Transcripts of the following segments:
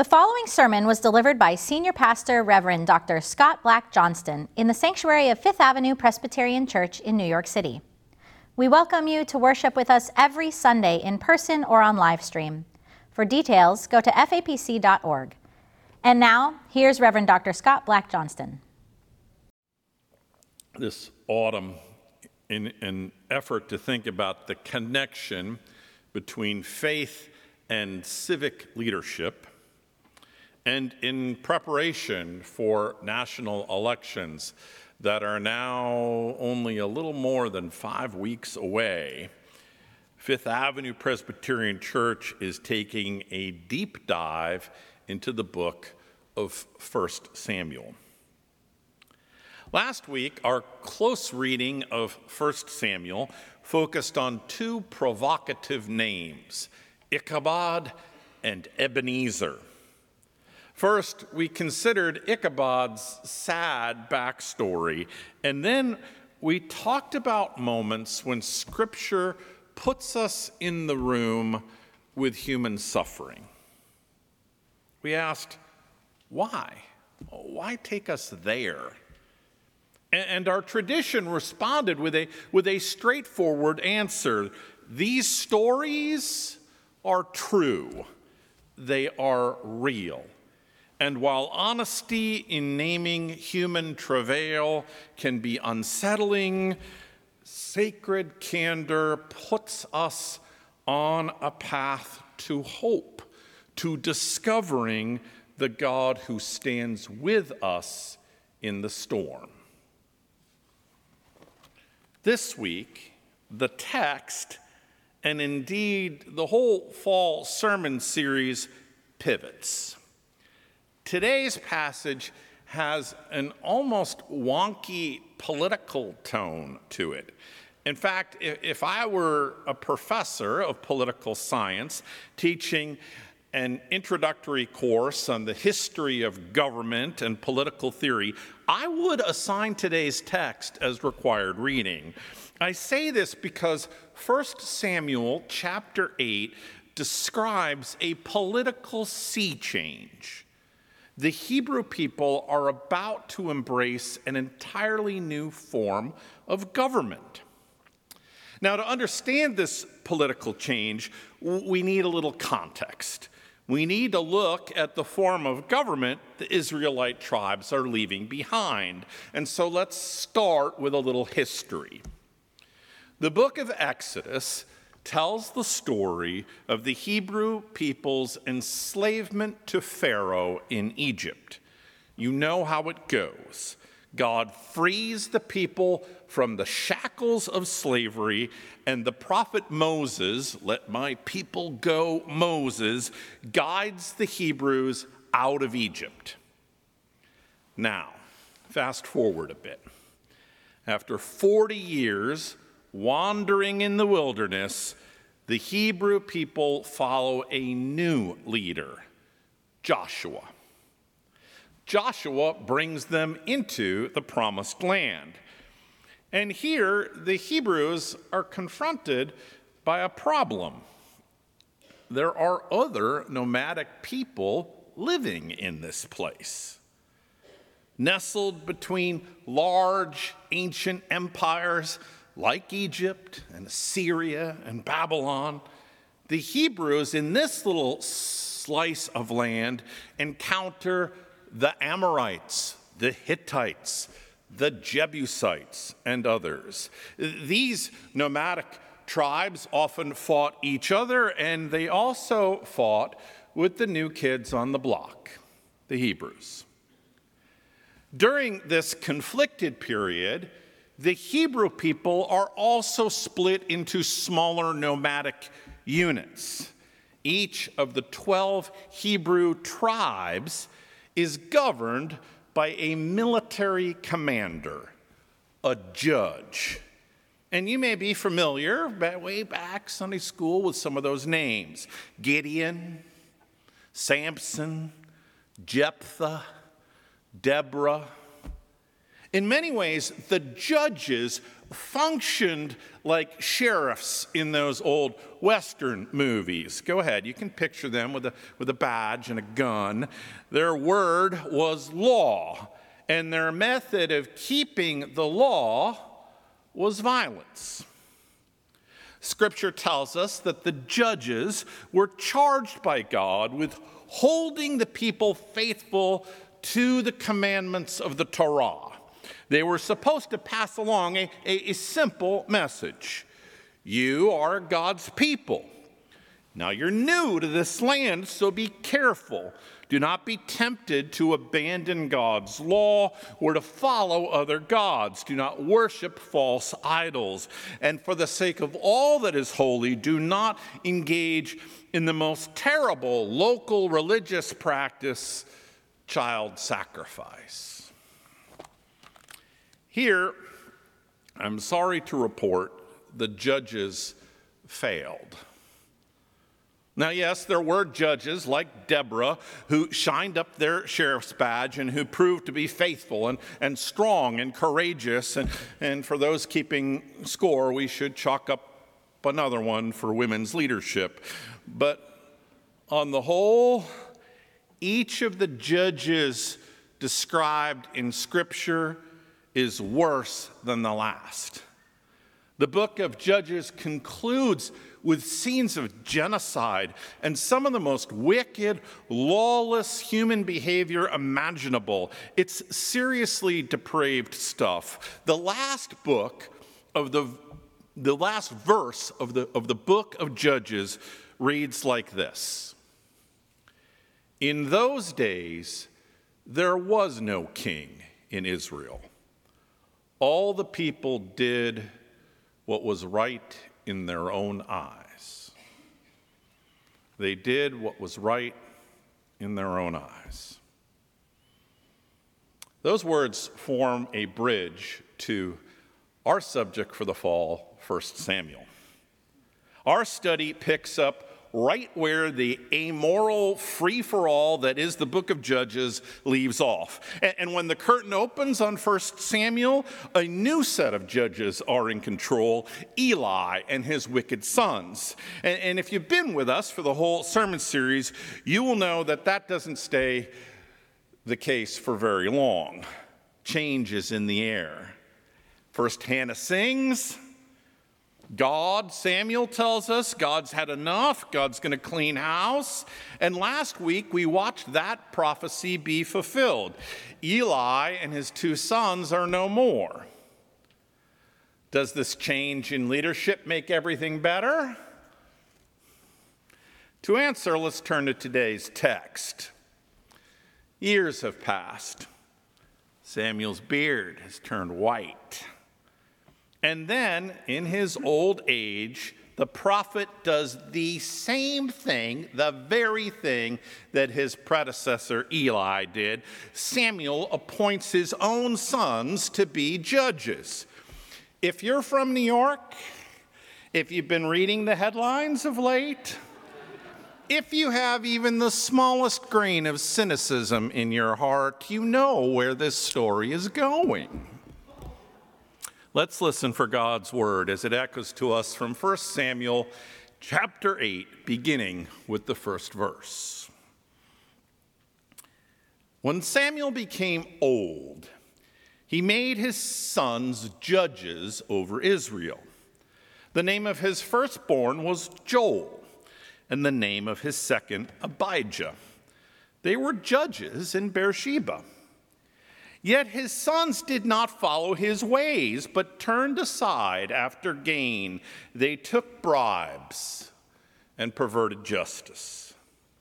The following sermon was delivered by Senior Pastor Reverend Dr. Scott Black Johnston in the sanctuary of Fifth Avenue Presbyterian Church in New York City. We welcome you to worship with us every Sunday in person or on live stream. For details, go to fapc.org. And now, here's Reverend Dr. Scott Black Johnston. This autumn, in an effort to think about the connection between faith and civic leadership, and in preparation for national elections that are now only a little more than 5 weeks away, Fifth Avenue Presbyterian Church is taking a deep dive into the book of 1 Samuel. Last week, our close reading of 1 Samuel focused on two provocative names, Ichabod and Ebenezer. First, we considered Ichabod's sad backstory, and then we talked about moments when Scripture puts us in the room with human suffering. We asked, why? Why take us there? And our tradition responded with a straightforward answer. These stories are true. They are real. And while honesty in naming human travail can be unsettling, sacred candor puts us on a path to hope, to discovering the God who stands with us in the storm. This week, the text, and indeed the whole fall sermon series, pivots. Today's passage has an almost wonky political tone to it. In fact, if I were a professor of political science teaching an introductory course on the history of government and political theory, I would assign today's text as required reading. I say this because 1 Samuel chapter 8 describes a political sea change. The Hebrew people are about to embrace an entirely new form of government. Now, to understand this political change, we need a little context. We need to look at the form of government the Israelite tribes are leaving behind. And so let's start with a little history. The book of Exodus tells the story of the Hebrew people's enslavement to Pharaoh in Egypt. You know how it goes. God frees the people from the shackles of slavery, and the prophet Moses, let my people go Moses, guides the Hebrews out of Egypt. Now, fast forward a bit. After 40 years wandering in the wilderness, the Hebrew people follow a new leader, Joshua. Joshua brings them into the promised land. And here, the Hebrews are confronted by a problem. There are other nomadic people living in this place. Nestled between large ancient empires like Egypt and Assyria and Babylon, the Hebrews in this little slice of land encounter the Amorites, the Hittites, the Jebusites, and others. These nomadic tribes often fought each other, and they also fought with the new kids on the block, the Hebrews. During this conflicted period, the Hebrew people are also split into smaller nomadic units. Each of the 12 Hebrew tribes is governed by a military commander, a judge. And you may be familiar, way back Sunday school, with some of those names. Gideon, Samson, Jephthah, Deborah. In many ways, the judges functioned like sheriffs in those old Western movies. Go ahead, you can picture them with a badge and a gun. Their word was law, and their method of keeping the law was violence. Scripture tells us that the judges were charged by God with holding the people faithful to the commandments of the Torah. They were supposed to pass along a simple message. You are God's people. Now you're new to this land, so be careful. Do not be tempted to abandon God's law or to follow other gods. Do not worship false idols. And for the sake of all that is holy, do not engage in the most terrible local religious practice, child sacrifice. Here, I'm sorry to report, the judges failed. Now, yes, there were judges like Deborah who shined up their sheriff's badge and who proved to be faithful and strong and courageous. And for those keeping score, we should chalk up another one for women's leadership. But on the whole, each of the judges described in Scripture is worse than the last. The book of Judges concludes with scenes of genocide and some of the most wicked, lawless human behavior imaginable. It's seriously depraved stuff. The last book of the last verse of the book of Judges reads like this: In those days, there was no king in Israel. All the people did what was right in their own eyes. They did what was right in their own eyes. Those words form a bridge to our subject for the fall, 1 Samuel. Our study picks up right where the amoral free-for-all that is the book of Judges leaves off. And when the curtain opens on 1 Samuel, a new set of judges are in control, Eli and his wicked sons. And if you've been with us for the whole sermon series, you will know that that doesn't stay the case for very long. Change is in the air. First, Hannah sings. Samuel tells us, God's had enough. God's going to clean house. And last week, we watched that prophecy be fulfilled. Eli and his two sons are no more. Does this change in leadership make everything better? To answer, let's turn to today's text. Years have passed. Samuel's beard has turned white. And then, in his old age, the prophet does the same thing, the very thing that his predecessor Eli did. Samuel appoints his own sons to be judges. If you're from New York, if you've been reading the headlines of late, if you have even the smallest grain of cynicism in your heart, you know where this story is going. Let's listen for God's word as it echoes to us from 1 Samuel chapter 8, beginning with the first verse. When Samuel became old, he made his sons judges over Israel. The name of his firstborn was Joel, and the name of his second, Abijah. They were judges in Beersheba. Yet his sons did not follow his ways, but turned aside after gain. They took bribes and perverted justice.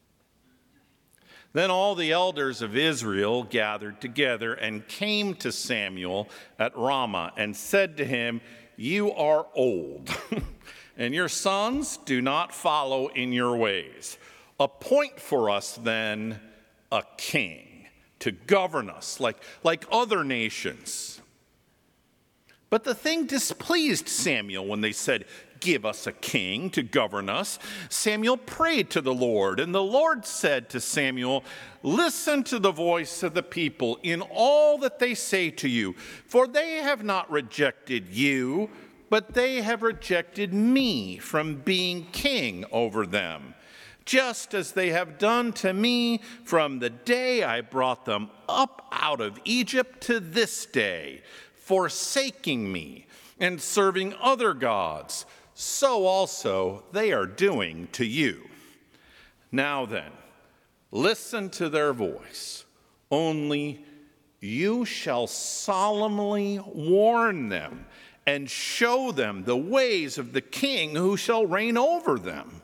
Then all the elders of Israel gathered together and came to Samuel at Ramah and said to him, "You are old, and your sons do not follow in your ways. Appoint for us then a king to govern us like other nations." But the thing displeased Samuel when they said, "Give us a king to govern us." Samuel prayed to the Lord, and the Lord said to Samuel, "Listen to the voice of the people in all that they say to you, for they have not rejected you, but they have rejected me from being king over them, just as they have done to me from the day I brought them up out of Egypt to this day, forsaking me and serving other gods. So also they are doing to you. Now then, listen to their voice. Only you shall solemnly warn them and show them the ways of the king who shall reign over them."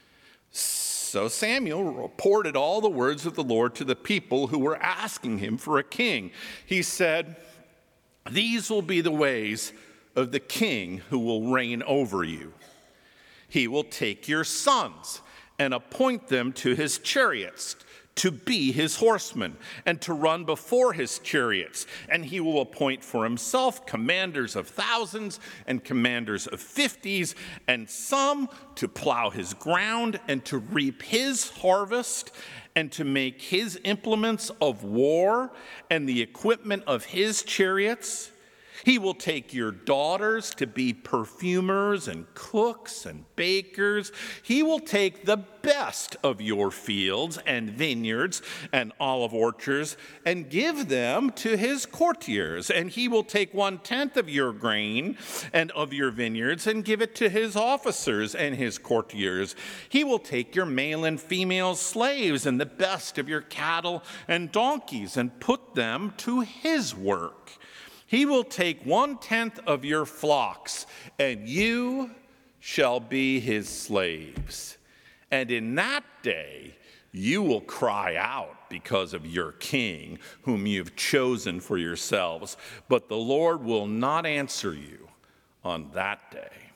So Samuel reported all the words of the Lord to the people who were asking him for a king. He said, "These will be the ways of the king who will reign over you. He will take your sons and appoint them to his chariots, to be his horsemen, and to run before his chariots. And he will appoint for himself commanders of thousands and commanders of 50s, and some to plow his ground and to reap his harvest, and to make his implements of war and the equipment of his chariots. He will take your daughters to be perfumers and cooks and bakers. He will take the best of your fields and vineyards and olive orchards and give them to his courtiers. And he will take 1/10 of your grain and of your vineyards and give it to his officers and his courtiers. He will take your male and female slaves and the best of your cattle and donkeys and put them to his work. He will take 1/10 of your flocks, and you shall be his slaves. And in that day you will cry out because of your king, whom you've chosen for yourselves. But the Lord will not answer you on that day."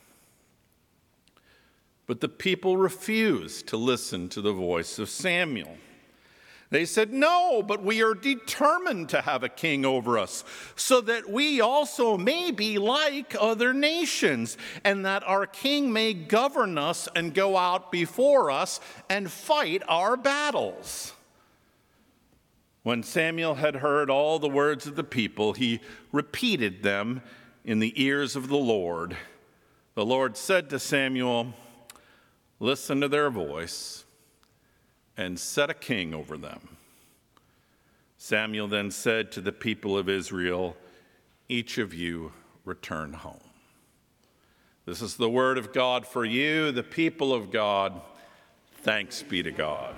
But the people refused to listen to the voice of Samuel. They said, "No, but we are determined to have a king over us, so that we also may be like other nations, and that our king may govern us and go out before us and fight our battles." When Samuel had heard all the words of the people, he repeated them in the ears of the Lord. The Lord said to Samuel, "Listen to their voice and set a king over them." Samuel then said to the people of Israel, "Each of you return home." This is the word of God for you, the people of God. Thanks be to God.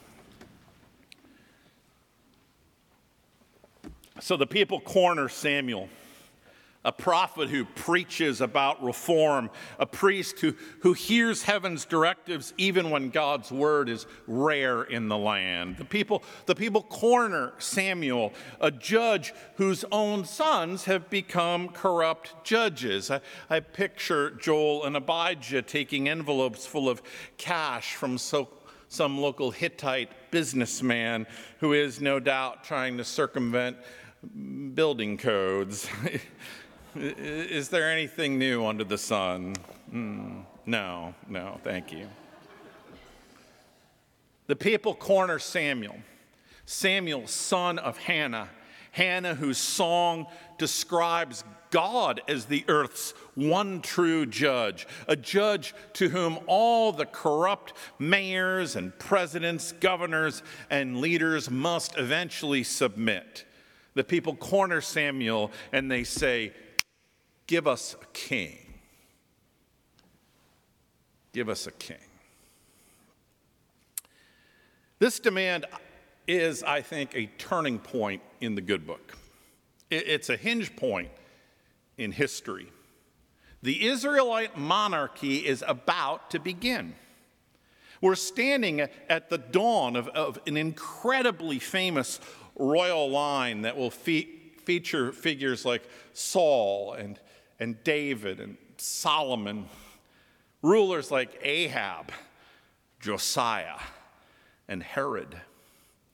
So the people corner Samuel, a prophet who preaches about reform, a priest who hears heaven's directives even when God's word is rare in the land. The people corner Samuel, a judge whose own sons have become corrupt judges. I picture Joel and Abijah taking envelopes full of cash from some local Hittite businessman who is no doubt trying to circumvent building codes. Is there anything new under the sun? No, thank you. The people corner Samuel, son of Hannah, whose song describes God as the earth's one true judge, a judge to whom all the corrupt mayors and presidents, governors, and leaders must eventually submit. The people corner Samuel and they say, "Give us a king. Give us a king." This demand is, I think, a turning point in the good book. It's a hinge point in history. The Israelite monarchy is about to begin. We're standing at the dawn of an incredibly famous royal line that will feature figures like Saul and David and Solomon, rulers like Ahab, Josiah, and Herod.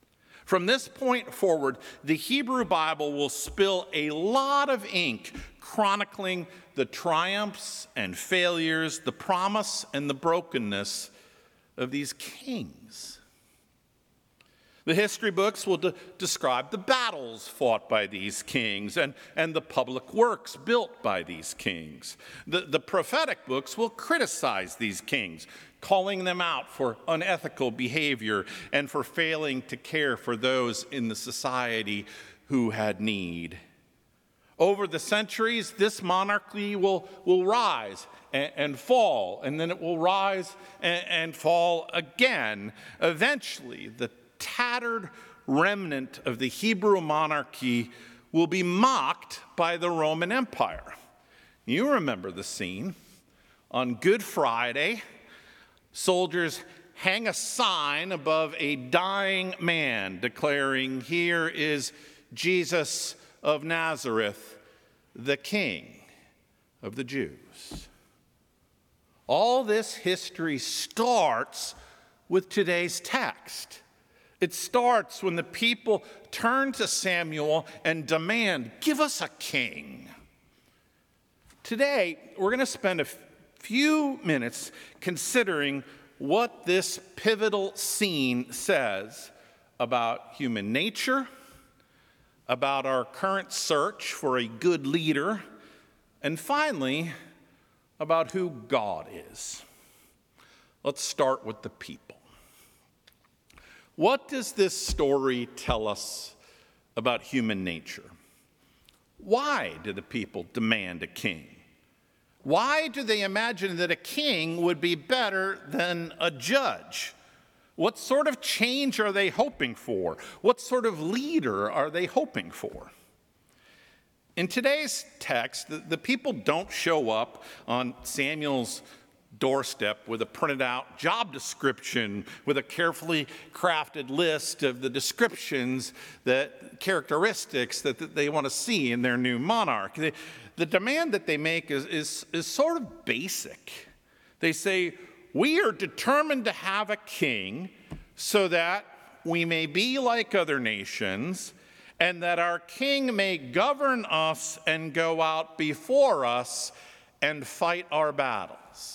From this point forward, the Hebrew Bible will spill a lot of ink chronicling the triumphs and failures, the promise and the brokenness of these kings. The history books will describe the battles fought by these kings and the public works built by these kings. The prophetic books will criticize these kings, calling them out for unethical behavior and for failing to care for those in the society who had need. Over the centuries, this monarchy will rise and fall, and then it will rise and fall again. Eventually, the tattered remnant of the Hebrew monarchy will be mocked by the Roman Empire. You remember the scene. On Good Friday, soldiers hang a sign above a dying man declaring, "Here is Jesus of Nazareth, the King of the Jews." All this history starts with today's text. It starts when the people turn to Samuel and demand, "Give us a king." Today, we're going to spend a few minutes considering what this pivotal scene says about human nature, about our current search for a good leader, and finally, about who God is. Let's start with the people. What does this story tell us about human nature? Why do the people demand a king? Why do they imagine that a king would be better than a judge? What sort of change are they hoping for? What sort of leader are they hoping for? In today's text, the people don't show up on Samuel's doorstep with a printed out job description with a carefully crafted list of the descriptions, characteristics that they want to see in their new monarch. The demand that they make is sort of basic. They say, "We are determined to have a king so that we may be like other nations, and that our king may govern us and go out before us and fight our battles."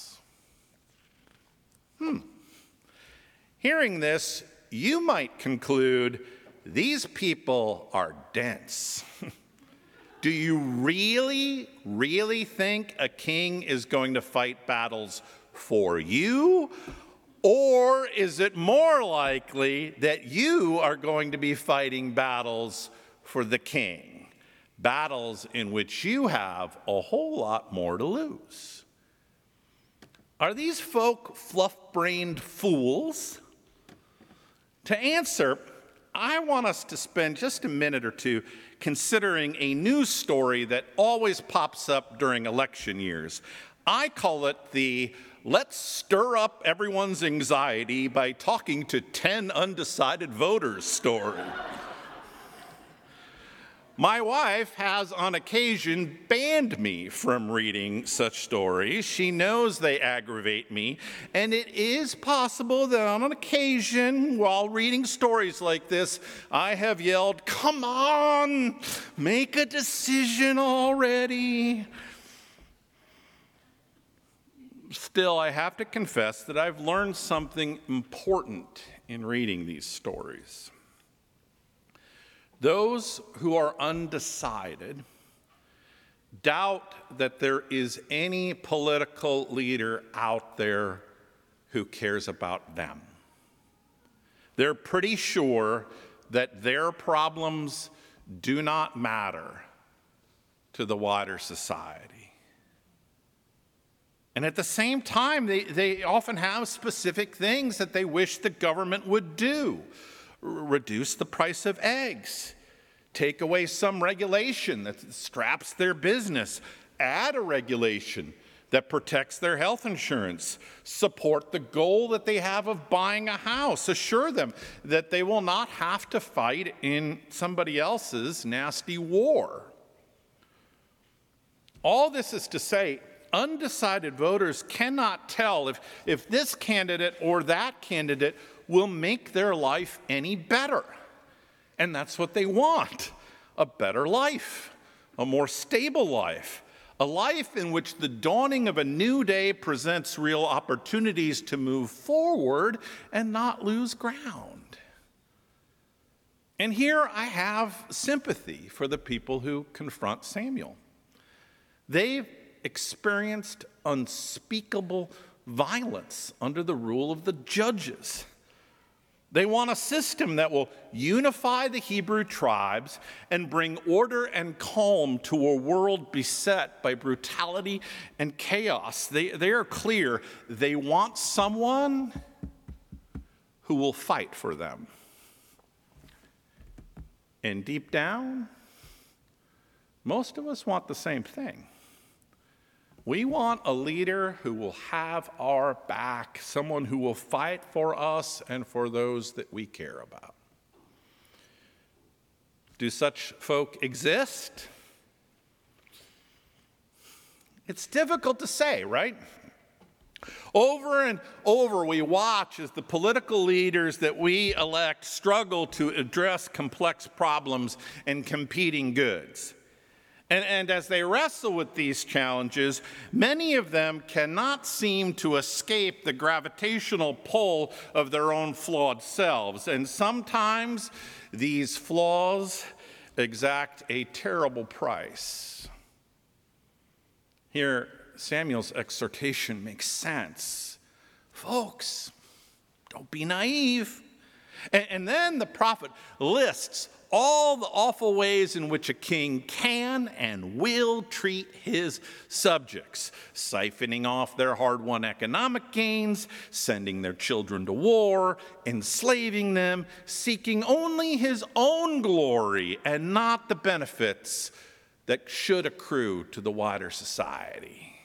Hearing this, you might conclude, these people are dense. Do you really think a king is going to fight battles for you? Or is it more likely that you are going to be fighting battles for the king? Battles in which you have a whole lot more to lose. Are these folk fluff-brained fools? To answer, I want us to spend just a minute or two considering a news story that always pops up during election years. I call it the "let's stir up everyone's anxiety by talking to 10 undecided voters" story. My wife has on occasion banned me from reading such stories. She knows they aggravate me, and it is possible that on occasion, while reading stories like this, I have yelled, "Come on, make a decision already." Still, I have to confess that I've learned something important in reading these stories. Those who are undecided doubt that there is any political leader out there who cares about them. They're pretty sure that their problems do not matter to the wider society. And at the same time, they often have specific things that they wish the government would do. Reduce the price of eggs, take away some regulation that straps their business, add a regulation that protects their health insurance, support the goal that they have of buying a house, assure them that they will not have to fight in somebody else's nasty war. All this is to say, undecided voters cannot tell if this candidate or that candidate will make their life any better. And that's what they want, a better life, a more stable life, a life in which the dawning of a new day presents real opportunities to move forward and not lose ground. And here I have sympathy for the people who confront Samuel. They've experienced unspeakable violence under the rule of the judges. They want a system that will unify the Hebrew tribes and bring order and calm to a world beset by brutality and chaos. They are clear. They want someone who will fight for them. And deep down, most of us want the same thing. We want a leader who will have our back, someone who will fight for us and for those that we care about. Do such folk exist? It's difficult to say, right? Over and over, we watch as the political leaders that we elect struggle to address complex problems and competing goods. And as they wrestle with these challenges, many of them cannot seem to escape the gravitational pull of their own flawed selves. And sometimes these flaws exact a terrible price. Here, Samuel's exhortation makes sense. Folks, don't be naive. And then the prophet lists all the awful ways in which a king can and will treat his subjects, siphoning off their hard-won economic gains, sending their children to war, enslaving them, seeking only his own glory and not the benefits that should accrue to the wider society.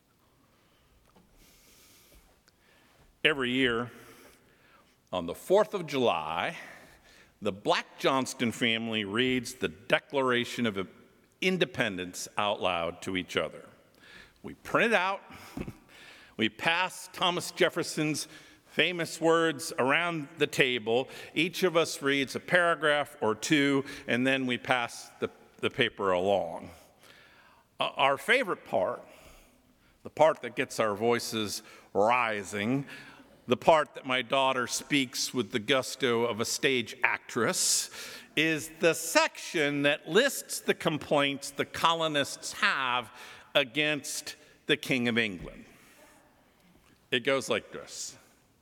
Every year, on the 4th of July, the Black Johnston family reads the Declaration of Independence out loud to each other. We print it out, we pass Thomas Jefferson's famous words around the table. Each of us reads a paragraph or two, and then we pass the paper along. Our favorite part, the part that gets our voices rising, the part that my daughter speaks with the gusto of a stage actress, is the section that lists the complaints the colonists have against the King of England. It goes like this.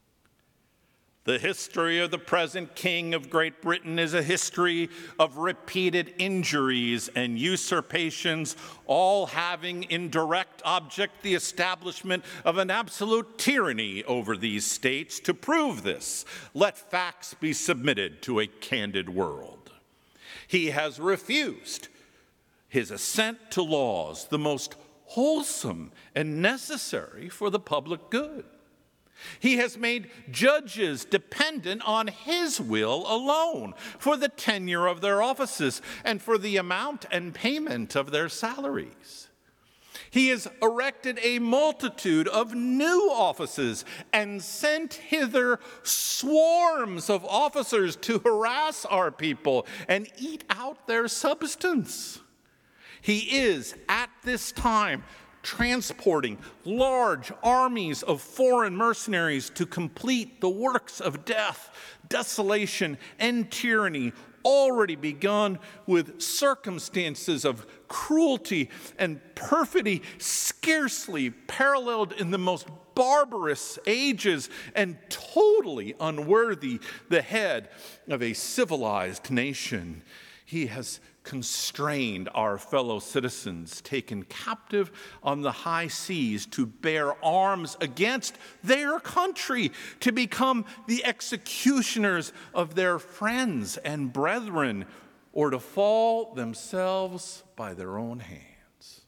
The history of the present King of Great Britain is a history of repeated injuries and usurpations, all having in direct object the establishment of an absolute tyranny over these states. To prove this, let facts be submitted to a candid world. He has refused his assent to laws, the most wholesome and necessary for the public good. He has made judges dependent on his will alone for the tenure of their offices and for the amount and payment of their salaries. He has erected a multitude of new offices and sent hither swarms of officers to harass our people and eat out their substance. He is, at this time, transporting large armies of foreign mercenaries to complete the works of death, desolation, and tyranny already begun with circumstances of cruelty and perfidy scarcely paralleled in the most barbarous ages and totally unworthy the head of a civilized nation. He has constrained our fellow citizens taken captive on the high seas to bear arms against their country, to become the executioners of their friends and brethren, or to fall themselves by their own hands.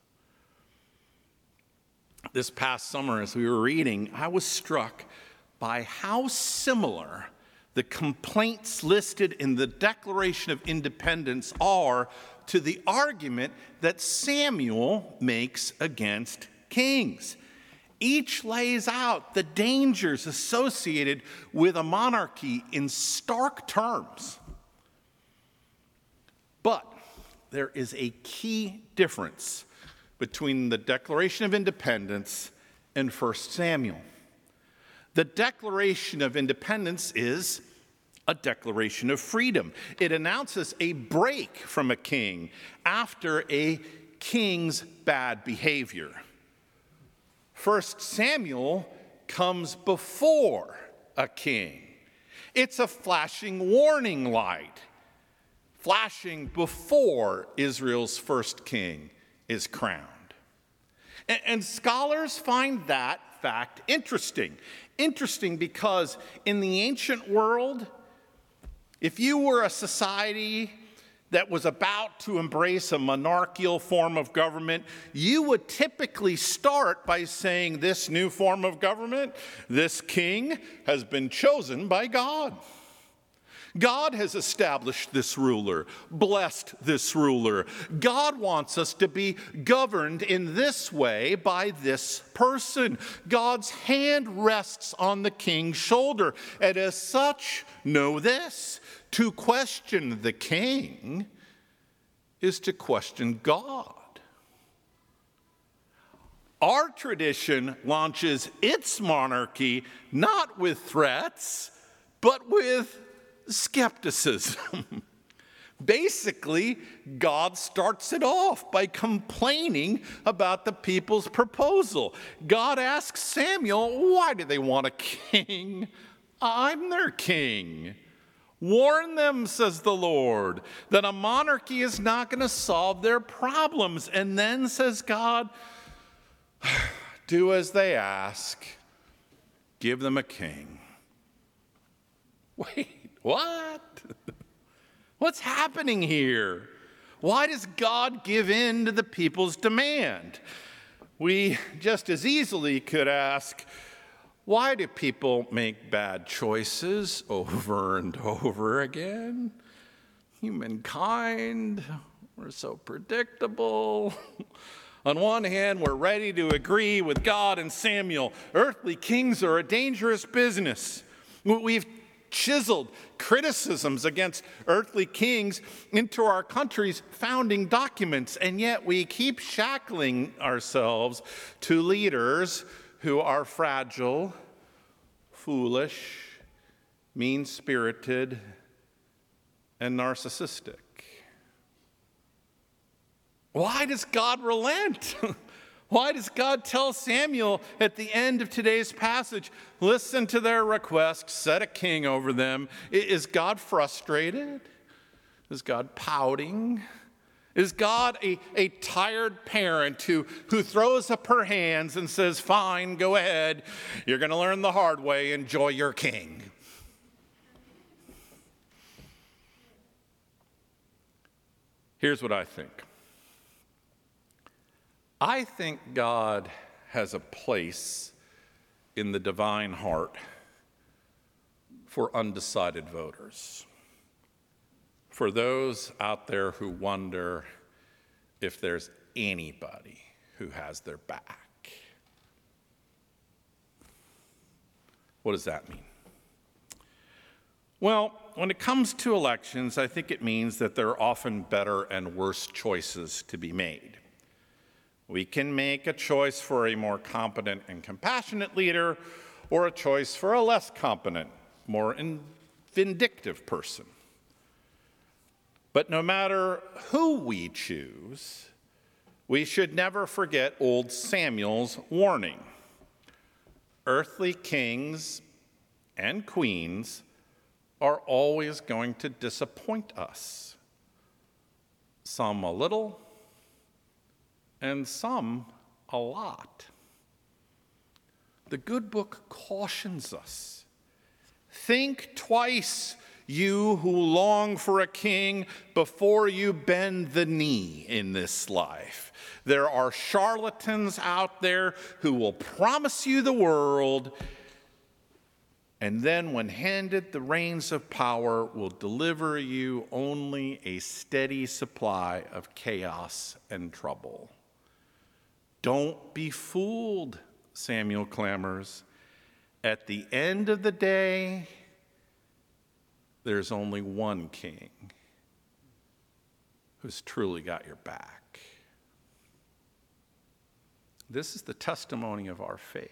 This past summer, as we were reading, I was struck by how similar the complaints listed in the Declaration of Independence are to the argument that Samuel makes against kings. Each lays out the dangers associated with a monarchy in stark terms. But there is a key difference between the Declaration of Independence and 1 Samuel. The Declaration of Independence is a declaration of freedom. It announces a break from a king after a king's bad behavior. 1 Samuel comes before a king. It's a flashing warning light, flashing before Israel's first king is crowned. And scholars find that fact interesting. Interesting because in the ancient world, if you were a society that was about to embrace a monarchical form of government, you would typically start by saying this new form of government, this king, has been chosen by God. God has established this ruler, blessed this ruler. God wants us to be governed in this way by this person. God's hand rests on the king's shoulder. And as such, know this, to question the king is to question God. Our tradition launches its monarchy not with threats, but with skepticism. Basically, God starts it off by complaining about the people's proposal. God asks Samuel, why do they want a king? I'm their king. Warn them, says the Lord, that a monarchy is not going to solve their problems. And then says God, do as they ask, give them a king. Wait. What? What's happening here? Why does God give in to the people's demand? We just as easily could ask, why do people make bad choices over and over again? Humankind, we're so predictable. On one hand, we're ready to agree with God and Samuel. Earthly kings are a dangerous business. We've chiseled criticisms against earthly kings into our country's founding documents, and yet we keep shackling ourselves to leaders who are fragile, foolish, mean-spirited, and narcissistic. Why does God relent? Why does God tell Samuel at the end of today's passage, listen to their request, set a king over them? Is God frustrated? Is God pouting? Is God a tired parent who throws up her hands and says, fine, go ahead. You're going to learn the hard way. Enjoy your king. Here's what I think. I think God has a place in the divine heart for undecided voters, for those out there who wonder if there's anybody who has their back. What does that mean? Well, when it comes to elections, I think it means that there are often better and worse choices to be made. We can make a choice for a more competent and compassionate leader, or a choice for a less competent, more vindictive person. But no matter who we choose, we should never forget old Samuel's warning. Earthly kings and queens are always going to disappoint us. Some a little, and some a lot. The good book cautions us. Think twice, you who long for a king, before you bend the knee in this life. There are charlatans out there who will promise you the world, and then when handed the reins of power, will deliver you only a steady supply of chaos and trouble. Don't be fooled, Samuel clamors. At the end of the day, there's only one king. who's truly got your back. This is the testimony of our faith.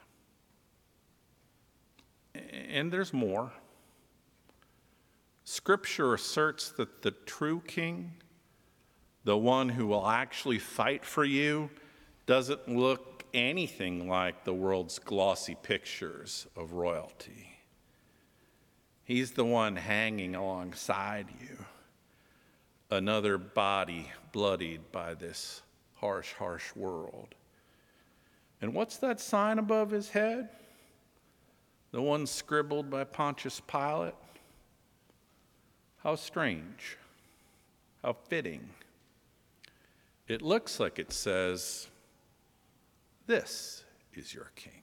And there's more. Scripture asserts that the true king, the one who will actually fight for you, doesn't look anything like the world's glossy pictures of royalty. He's the one hanging alongside you, another body bloodied by this harsh, harsh world. And what's that sign above his head? The one scribbled by Pontius Pilate? How strange, how fitting. It looks like it says, "This is your king."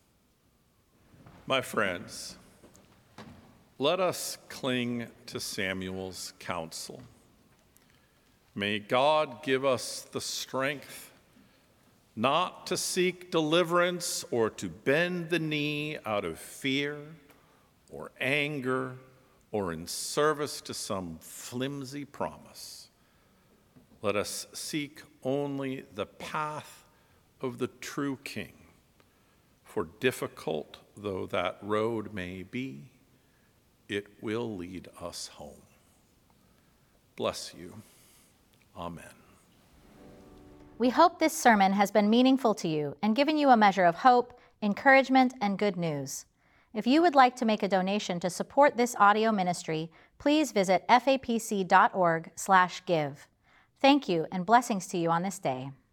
My friends, let us cling to Samuel's counsel. May God give us the strength not to seek deliverance or to bend the knee out of fear or anger or in service to some flimsy promise. Let us seek only the path of the true King, for difficult though that road may be, it will lead us home. Bless you. Amen. We hope this sermon has been meaningful to you and given you a measure of hope, encouragement, and good news. If you would like to make a donation to support this audio ministry, please visit fapc.org/give. Thank you and blessings to you on this day.